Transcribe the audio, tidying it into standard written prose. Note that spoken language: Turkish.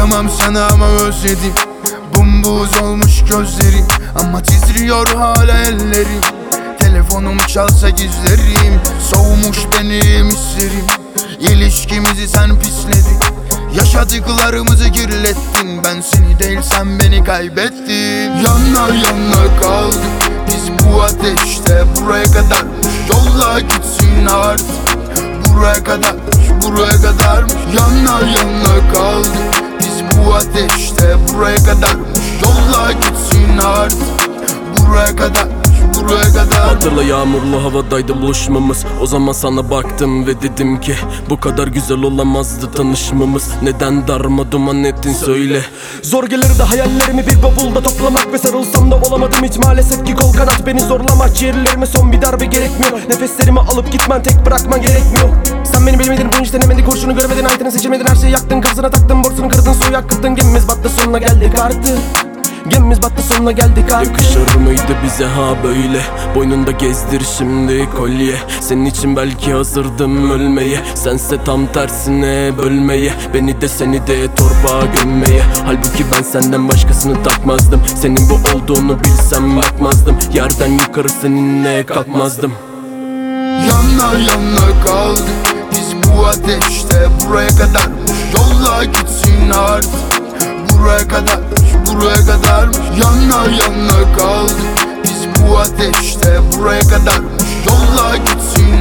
Bakamam sana ama özledim. Bumbuz olmuş gözlerim ama titriyor hala ellerim. Telefonum çalsa gizlerim, soğumuş benim hislerim. İlişkimizi sen pisledin, yaşadıklarımızı kirlettin. Ben seni değil sen beni kaybettin. Yana yana kaldık biz bu ateşte, buraya kadarmış, yolla gitsin artık. Buraya kadarmış, buraya kadarmış. Yana yana kaldık biz bu ateşte, buraya kadarmış, yolla gitsin artık. Buraya kadarmış, buraya kadar. Hatırla, yağmurlu havadaydı buluşmamız. O zaman sana baktım ve dedim ki bu kadar güzel olamazdı tanışmamız. Neden darma duman ettin söyle. Zor gelirdi hayallerimi bir bavulda toplamak ve sarılsam da olamadım hiç maalesef ki. Kol kanat beni zorlama, ciğerlerime son bir darbe gerekmiyor. Nefeslerimi alıp gitmen, tek bırakman gerekmiyor. Sen beni bilmedin, bu hiç denemedin, kurşunu görmedin, ayetini seçemedin. Her şeyi yaktın, kafasına taktın, borsunu kırdın, suyu akıttın. Gemimiz battı, sonuna geldik artık. Gemimiz battı, sonuna geldik artık. Yakışır mıydı bize ha böyle? Boynunda gezdir şimdi kolye. Senin için belki hazırdım ölmeye, sense tam tersine bölmeye. Beni de seni de torbağa gömmeye. Halbuki ben senden başkasını takmazdım. Senin bu olduğunu bilsem bakmazdım. Yerden yukarı seninle kalkmazdım. Yana yana kaldık biz bu ateşte, buraya kadarmış, yolla gitsin artık. Buraya kadarmış, buraya kadarmış. Yana yana kaldık biz bu ateşte, buraya kadarmış, yolla gitsin